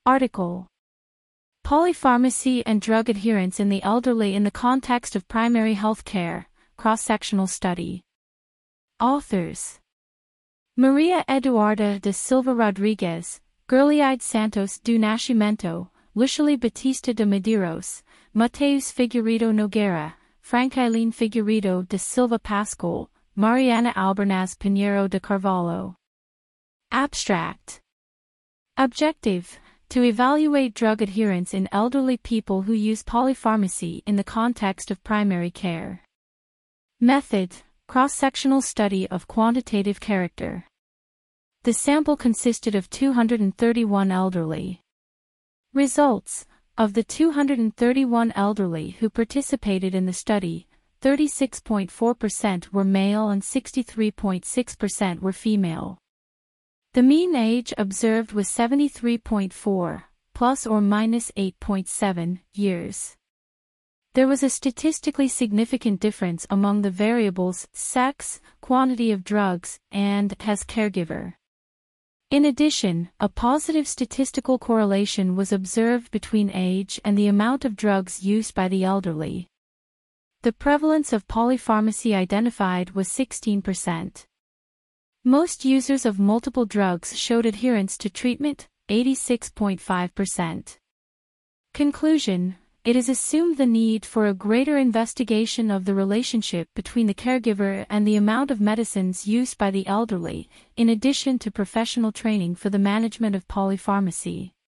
Article: Polypharmacy and Drug Adherence in the Elderly in the Context of Primary Health Care, Cross-Sectional Study. Authors: Maria Eduarda da Silva Rodrigues, Gerliide Santos do Nascimento, Luciali Batista de Medeiros, Mateus Figueiredo Nogueira, Francailene Figueiredo da Silva Pascoal, Mariana Albernaz Pinheiro de Carvalho. Abstract: Objective: to evaluate drug adherence in elderly people who use polypharmacy in the context of primary care. Method: cross-sectional study of quantitative character. The sample consisted of 231 elderly. Results: of the 231 elderly who participated in the study, 36.4% were male and 63.6% were female. The mean age observed was 73.4, plus or minus 8.7, years. There was a statistically significant difference among the variables sex, quantity of drugs, and as caregiver. In addition, a positive statistical correlation was observed between age and the amount of drugs used by the elderly. The prevalence of polypharmacy identified was 16%. Most users of multiple drugs showed adherence to treatment, 86.5%. Conclusion: it is assumed the need for a greater investigation of the relationship between the caregiver and the amount of medicines used by the elderly, in addition to professional training for the management of polypharmacy.